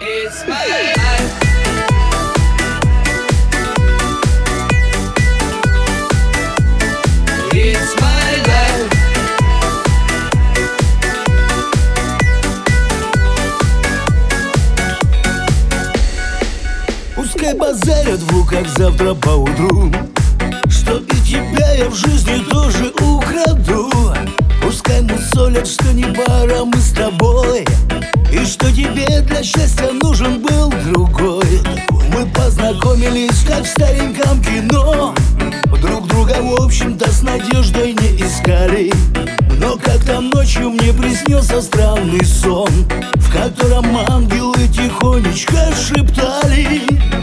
It's my life. It's my life. Пускай базарят в луках завтра поутру, что и тебя я в жизни тоже украду. Пускай мусолят, что не пара мы с тобой, и что тебе для счастья нужен был другой. Мы познакомились, как в стареньком кино, друг друга, в общем-то, с надеждой не искали. Но как-то ночью мне приснился странный сон, в котором ангелы тихонечко шептали: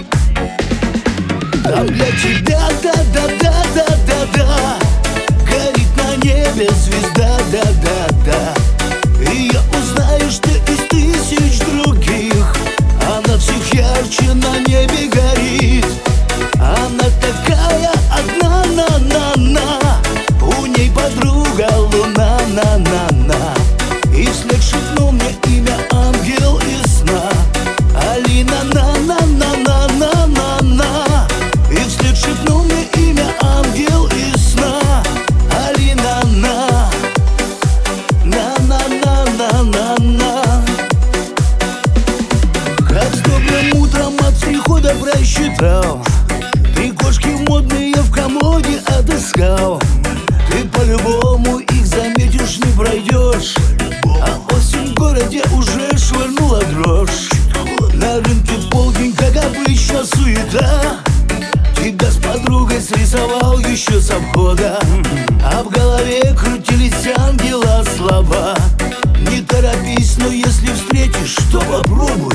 там для тебя, да-да-да-да-да-да, горит на небе звезда, да-да-да. И я узнаю, что из тысяч других она всех ярче на небе горит. Она такая одна, на-на-на, у ней подруга луна, на-на-на. И вслед шепнул мне имя ангел из сна: Алина, на-на-на-на-на-на-на. И вслед шепнул мне имя ангел из сна: Алина, на-на-на-на-на-на. Как с добрым утром от прихода просчитал, три кошки модные в комоде отыскал. Ты по-любому их заметишь, не пройдешь, а осень в городе уже швырнула дрожь. На рынке полдень, как обычно, суета. Тебя с подругой срисовал еще с обхода, а в голове крутились ангела слова: не торопись, но если встретишь, то попробуй.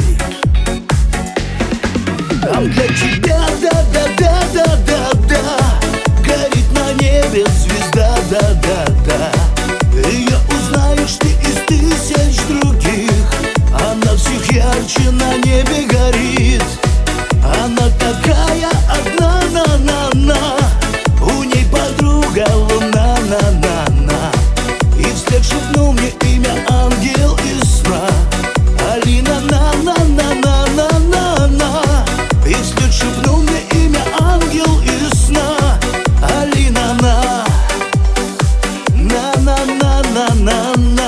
Там для тебя, да-да-да-да-да-да, горит на небе звезда, да-да-да. И я узнаю, что из тысяч других она всех ярче на небе горит. Она такая одна, на-на-на, у ней подруга луна, на-на-на. И вслед шепнул мне имя ангел из сна: Алина, на-на-на-на-на-на-на. И вслед шепнул мне имя ангел из сна: Алина, на-на-на-на-на-на.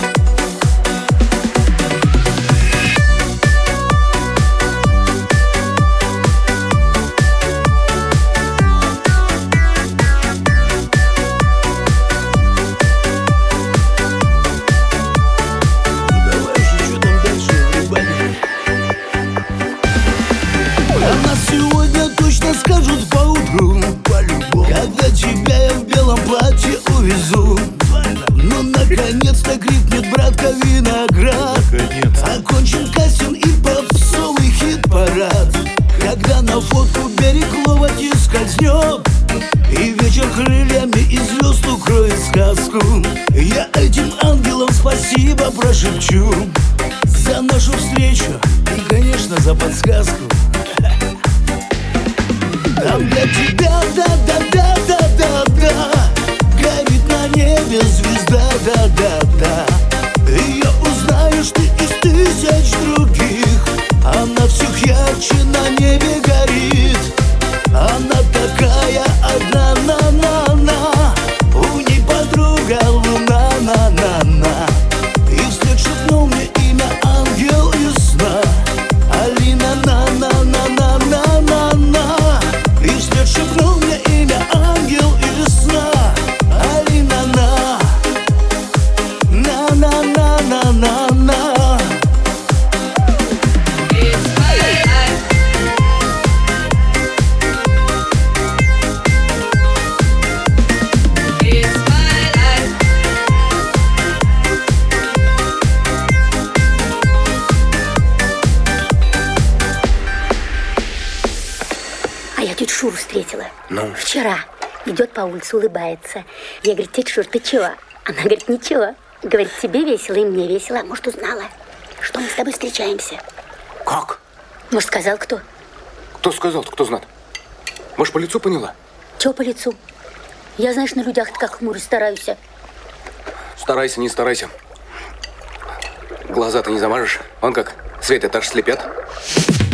Сегодня точно скажут поутру, когда тебя я в белом платье увезу. Ну, наконец-то крикнет братка Виноград, окончен кастинг и попсовый хит-парад. Когда на фотку берег Ловати скользнет, и вечер крыльями и звезд укроет сказку, я этим ангелам спасибо прошепчу за нашу встречу и, конечно, за подсказку. Там для тебя, да-да-да-да-да-да, горит на небе звезда, да-да-да. И я узнаю, что из тысяч других она всех ярче на небе горит. Она такая одна, на-на-на, у ней подруга луна, на-на-на. И вслед шепнул мне имя ангел из сна: Алина, на-на-на-на-на-на-на. И вслед шепнул мне имя ангел из сна: Алина, на-на-на-на-на-на. It's my life. It's my life. А я тетю Шуру встретила. Ну? Вчера. Идет по улице, улыбается. Я говорю: тетя Шур, ты чего? Она говорит: ничего. Говорит: тебе весело и мне весело. А может, узнала, что мы с тобой встречаемся? Как? Может, сказал кто? Кто сказал-то, кто знает? Может, по лицу поняла? Чего по лицу? Я, знаешь, на людях как хмуро стараюсь. Старайся, не старайся. Глаза-то не замажешь. Он как Свет, этаж слепят.